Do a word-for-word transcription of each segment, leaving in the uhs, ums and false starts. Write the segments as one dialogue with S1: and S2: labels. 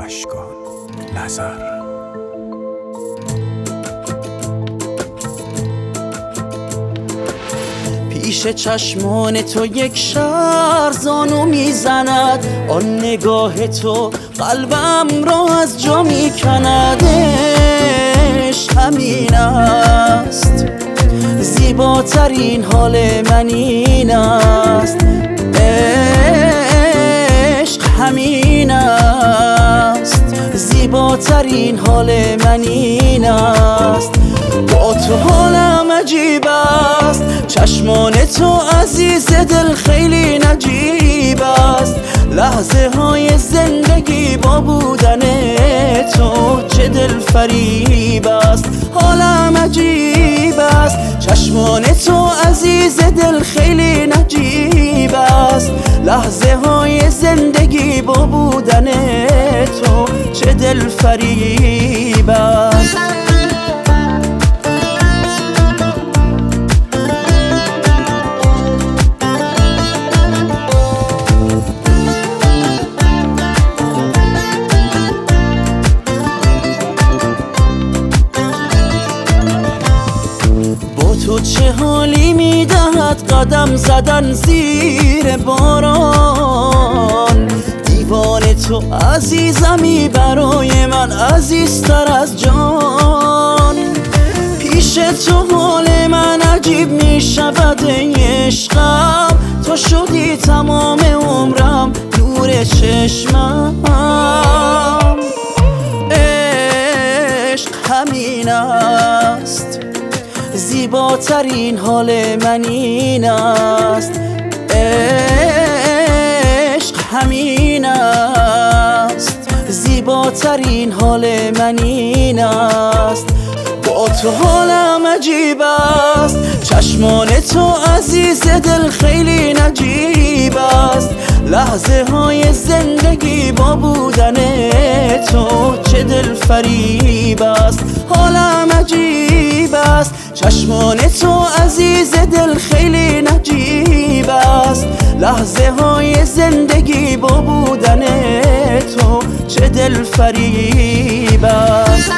S1: اشکان نظر.
S2: پیش چشمان تو یک شهر زانو میزند، آن نگاه تو قلبم را از جا میکند. عشق همین است، زیباترین حال من این است. عشق همین است، زیباترین حال من این است. با تو حالم عجیب است، چشمان تو عزیز دل خیلی نجیب است. لحظه های زندگی با بودن تو چه دل فریب است. حالم عجیب است، چشمان تو عزیز دل خیلی نجیب است. لحظه های زندگی با بودن تو چه دل فریب است. تو چه حالی میدهد قدم زدن زیر باران. دیوان تو عزیزمی برای من عزیزتر از جان. پیش تو حال من عجیب میشود ای عشقم، تو شدی تمام عمرم نور چشمم. عشق همین است، زیباترین حال من این است. عشق همین است، زیباترین حال من این است. با تو حالم عجیب است، چشمان تو عزیز دل خیلی نجیب است. لحظه های زندگی با بودن تو چه دل فریب است. حالم عجیب است، چشمان تو عزیز دل خیلی نجیب است. لحظه های زندگی با بودن تو چه دل فریب است.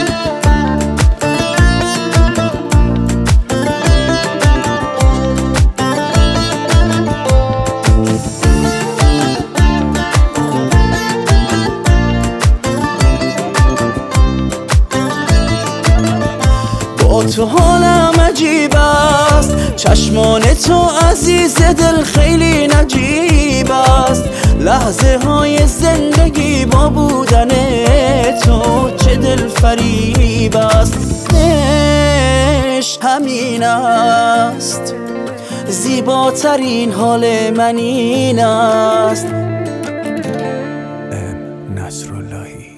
S2: با تو حالم عجیب است، چشمان تو عزیز دل خیلی نجیب است. لحظه های زندگی با بودن تو چه دل فریب است. عشق همین است، زیباترین حال من این است.
S1: ام نصراللهی.